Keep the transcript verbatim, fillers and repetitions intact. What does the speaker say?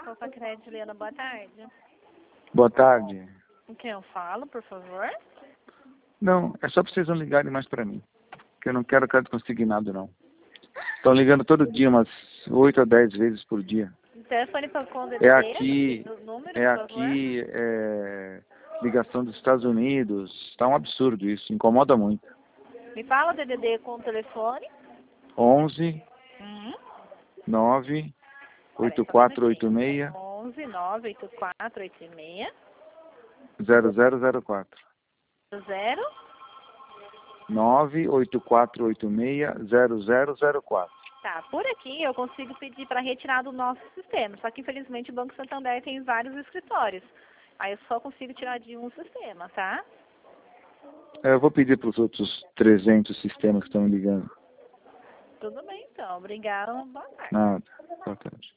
Copa Crédito, Juliana, boa tarde. Boa tarde. Com quem eu falo, por favor? Não, é só pra vocês não ligarem mais pra mim. Que eu não quero crédito consignado, não. Estão ligando todo dia, umas oito a dez vezes por dia. O telefone para com É aqui, o número, é por aqui, é ligação dos Estados Unidos. Está um absurdo isso, incomoda muito. favor? Me fala o D D D com o telefone. onze, Hum. nove, oito Peraí, só um quatro oito minutinho. seis, onze, nove, oito quatro, oito seis, zero zero zero quatro. zero. nove oito quatro oito seis, zero zero zero quatro. Tá, por aqui eu consigo pedir para retirar do nosso sistema, só que infelizmente o Banco Santander tem vários escritórios. Aí eu só consigo tirar de um sistema, tá? Eu vou pedir para os outros trezentos sistemas que estão me ligando. Tudo bem então, obrigada, boa tarde. Nada. Boa tarde.